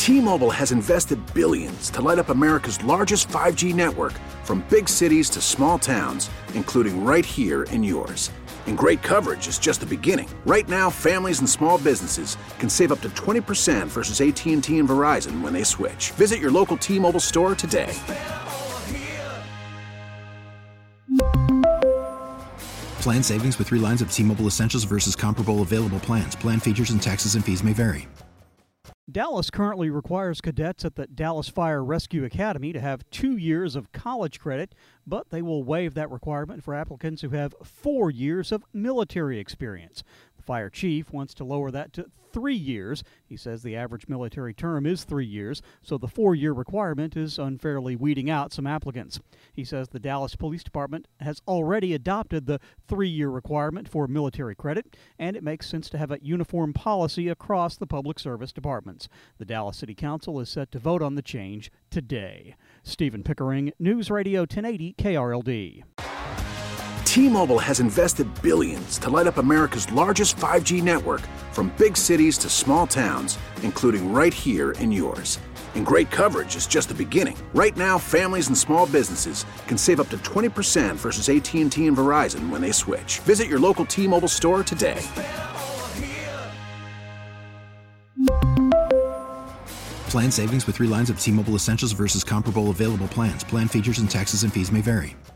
T-Mobile has invested billions to light up America's largest 5G network, from big cities to small towns, including right here in yours. And great coverage is just the beginning. Right now, families and small businesses can save up to 20% versus AT&T and Verizon when they switch. Visit your local T-Mobile store today. Plan savings with 3 lines of T-Mobile Essentials versus comparable available plans. Plan features and taxes and fees may vary. Dallas currently requires cadets at the Dallas Fire Rescue Academy to have 2 years of college credit, but they will waive that requirement for applicants who have 4 years of military experience. The fire chief wants to lower that to 3 years. He says the average military term is 3 years, so the 4-year requirement is unfairly weeding out some applicants. He says the Dallas Police Department has already adopted the 3-year requirement for military credit, and it makes sense to have a uniform policy across the public service departments. The Dallas City Council is set to vote on the change today. Stephen Pickering, News Radio 1080 KRLD. T-Mobile has invested billions to light up America's largest 5G network, from big cities to small towns, including right here in yours. And great coverage is just the beginning. Right now, families and small businesses can save up to 20% versus AT&T and Verizon when they switch. Visit your local T-Mobile store today. Plan savings with 3 lines of T-Mobile Essentials versus comparable available plans. Plan features and taxes and fees may vary.